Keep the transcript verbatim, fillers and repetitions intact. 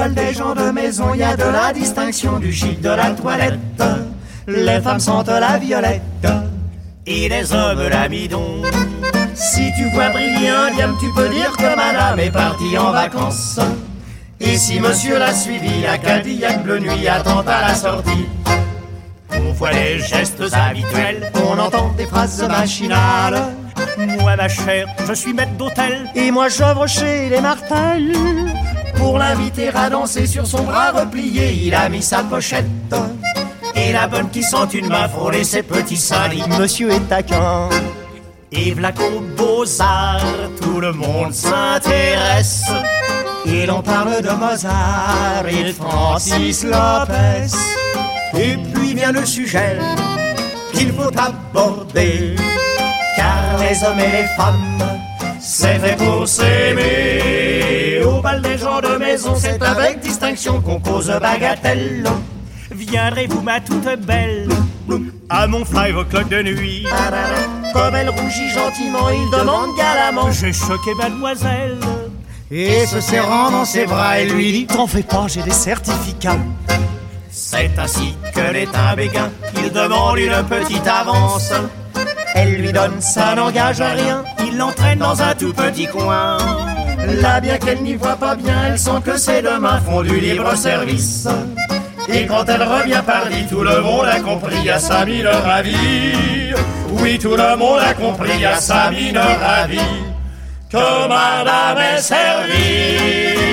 bal des gens de maison, y a de la distinction, du chic, de la toilette. Les femmes sentent la violette et les hommes l'amidon. Si tu vois briller un diable, tu peux dire que madame est partie en vacances. Et si monsieur l'a suivi, la Cadillac bleu nuit attend à la sortie. On voit les gestes habituels, on entend des phrases machinales. Moi ma chère, je suis maître d'hôtel, et moi j'œuvre chez les Martels. Pour l'inviter à danser sur son bras replié, il a mis sa pochette. Et la bonne qui sent une main frôler ses petits seins dit monsieur est taquin. Et v'là qu'aux Beaux-Arts, tout le monde s'intéresse. Et l'on parle de Mozart et de Francis Lopez. Et puis vient le sujet qu'il faut aborder, car les hommes et les femmes, c'est fait pour s'aimer. Au bal des gens de maison, c'est avec distinction qu'on cause bagatelle. Viendrez-vous ma toute belle à mon five o'clock de nuit? Comme elle rougit gentiment, il demande galamment: j'ai choqué mademoiselle. Et se serrant dans ses bras, elle lui dit: t'en fais pas, j'ai des certificats. C'est ainsi que l'est un béguin, il demande une petite avance. Elle lui donne, ça n'engage à rien, il l'entraîne dans un tout petit coin. Là, bien qu'elle n'y voit pas bien, elle sent que ses deux mains font du libre service. Et quand elle revient pardi, tout le monde a compris à sa mine ravie. Oui, tout le monde a compris à sa mine ravie que madame est servie.